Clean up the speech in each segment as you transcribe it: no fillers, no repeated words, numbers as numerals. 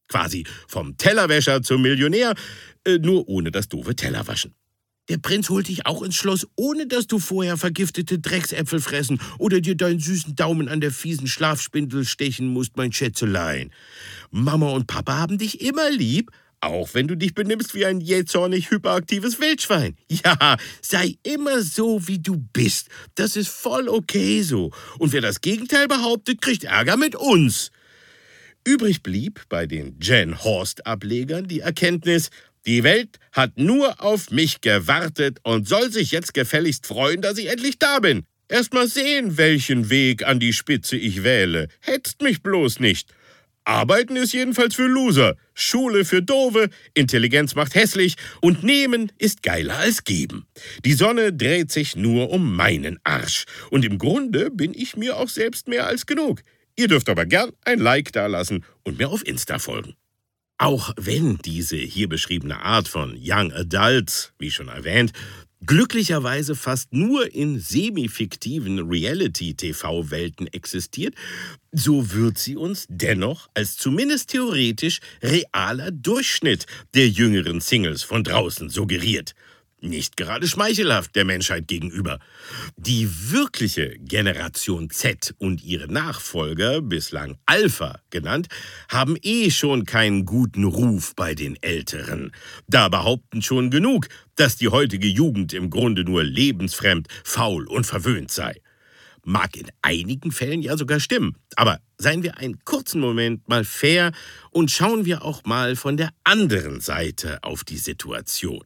Quasi vom Tellerwäscher zum Millionär, nur ohne das doofe Tellerwaschen. Der Prinz holt dich auch ins Schloss, ohne dass du vorher vergiftete Drecksäpfel fressen oder dir deinen süßen Daumen an der fiesen Schlafspindel stechen musst, mein Schätzelein. Mama und Papa haben dich immer lieb, auch wenn du dich benimmst wie ein jähzornig hyperaktives Wildschwein. Ja, sei immer so, wie du bist. Das ist voll okay so. Und wer das Gegenteil behauptet, kriegt Ärger mit uns. Übrig blieb bei den Jen Horst-Ablegern die Erkenntnis, die Welt hat nur auf mich gewartet und soll sich jetzt gefälligst freuen, dass ich endlich da bin. Erst mal sehen, welchen Weg an die Spitze ich wähle. Hetzt mich bloß nicht. Arbeiten ist jedenfalls für Loser, Schule für Doofe, Intelligenz macht hässlich und nehmen ist geiler als geben. Die Sonne dreht sich nur um meinen Arsch und im Grunde bin ich mir auch selbst mehr als genug. Ihr dürft aber gern ein Like dalassen und mir auf Insta folgen. Auch wenn diese hier beschriebene Art von Young Adult, wie schon erwähnt, glücklicherweise fast nur in semi-fiktiven Reality-TV-Welten existiert, so wird sie uns dennoch als zumindest theoretisch realer Durchschnitt der jüngeren Singles von draußen suggeriert. Nicht gerade schmeichelhaft der Menschheit gegenüber. Die wirkliche Generation Z und ihre Nachfolger, bislang Alpha genannt, haben schon keinen guten Ruf bei den Älteren. Da behaupten schon genug, dass die heutige Jugend im Grunde nur lebensfremd, faul und verwöhnt sei. Mag in einigen Fällen ja sogar stimmen, aber seien wir einen kurzen Moment mal fair und schauen wir auch mal von der anderen Seite auf die Situation.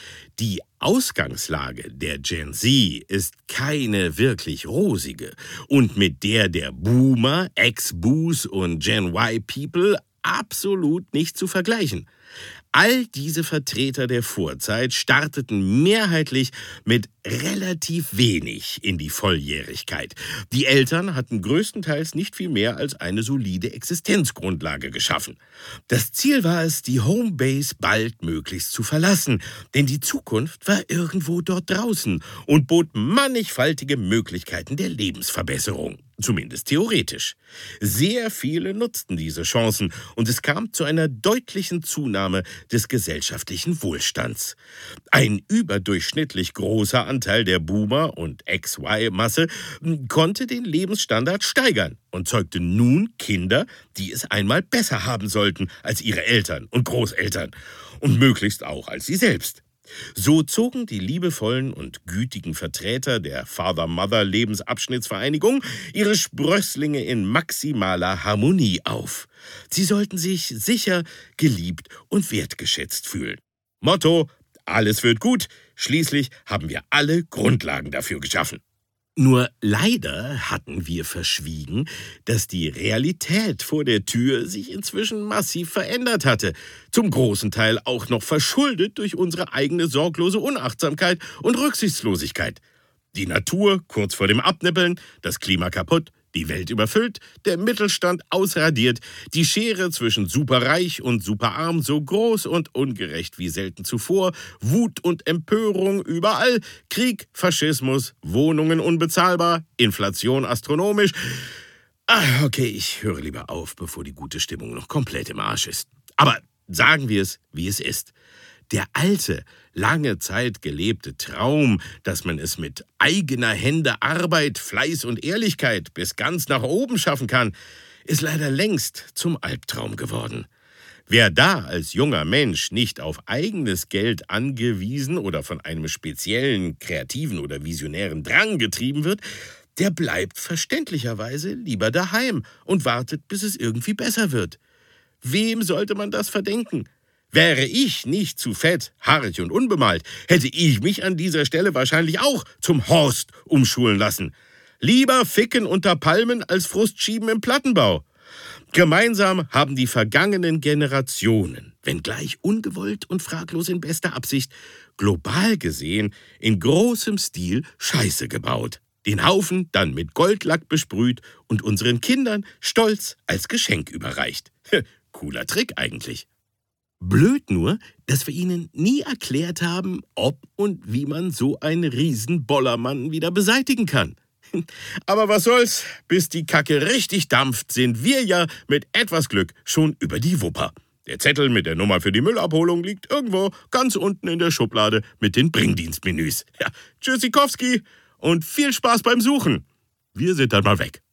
Die Ausgangslage der Gen Z ist keine wirklich rosige und mit der Boomer, Ex-Boos und Gen Y-People absolut nicht zu vergleichen. All diese Vertreter der Vorzeit starteten mehrheitlich mit relativ wenig in die Volljährigkeit. Die Eltern hatten größtenteils nicht viel mehr als eine solide Existenzgrundlage geschaffen. Das Ziel war es, die Homebase baldmöglichst zu verlassen, denn die Zukunft war irgendwo dort draußen und bot mannigfaltige Möglichkeiten der Lebensverbesserung. Zumindest theoretisch. Sehr viele nutzten diese Chancen und es kam zu einer deutlichen Zunahme des gesellschaftlichen Wohlstands. Ein überdurchschnittlich großer Anteil der Boomer- und XY-Masse konnte den Lebensstandard steigern und zeugte nun Kinder, die es einmal besser haben sollten als ihre Eltern und Großeltern und möglichst auch als sie selbst. So zogen die liebevollen und gütigen Vertreter der Father-Mother-Lebensabschnittsvereinigung ihre Sprösslinge in maximaler Harmonie auf. Sie sollten sich sicher, geliebt und wertgeschätzt fühlen. Motto: Alles wird gut, schließlich haben wir alle Grundlagen dafür geschaffen. Nur leider hatten wir verschwiegen, dass die Realität vor der Tür sich inzwischen massiv verändert hatte, zum großen Teil auch noch verschuldet durch unsere eigene sorglose Unachtsamkeit und Rücksichtslosigkeit. Die Natur kurz vor dem Abnippeln, das Klima kaputt, die Welt überfüllt, der Mittelstand ausradiert, die Schere zwischen superreich und superarm so groß und ungerecht wie selten zuvor, Wut und Empörung überall, Krieg, Faschismus, Wohnungen unbezahlbar, Inflation astronomisch. Okay, ich höre lieber auf, bevor die gute Stimmung noch komplett im Arsch ist. Aber sagen wir es, wie es ist. Der alte, lange Zeit gelebte Traum, dass man es mit eigener Hände Arbeit, Fleiß und Ehrlichkeit bis ganz nach oben schaffen kann, ist leider längst zum Albtraum geworden. Wer da als junger Mensch nicht auf eigenes Geld angewiesen oder von einem speziellen, kreativen oder visionären Drang getrieben wird, der bleibt verständlicherweise lieber daheim und wartet, bis es irgendwie besser wird. Wem sollte man das verdenken? Wäre ich nicht zu fett, haarig und unbemalt, hätte ich mich an dieser Stelle wahrscheinlich auch zum Horst umschulen lassen. Lieber ficken unter Palmen als Frust schieben im Plattenbau. Gemeinsam haben die vergangenen Generationen, wenngleich ungewollt und fraglos in bester Absicht, global gesehen in großem Stil Scheiße gebaut. Den Haufen dann mit Goldlack besprüht und unseren Kindern stolz als Geschenk überreicht. Cooler Trick eigentlich. Blöd nur, dass wir ihnen nie erklärt haben, ob und wie man so einen Riesenbollermann wieder beseitigen kann. Aber was soll's, bis die Kacke richtig dampft, sind wir ja mit etwas Glück schon über die Wupper. Der Zettel mit der Nummer für die Müllabholung liegt irgendwo ganz unten in der Schublade mit den Bringdienstmenüs. Ja, tschüssikowski und viel Spaß beim Suchen. Wir sind dann mal weg.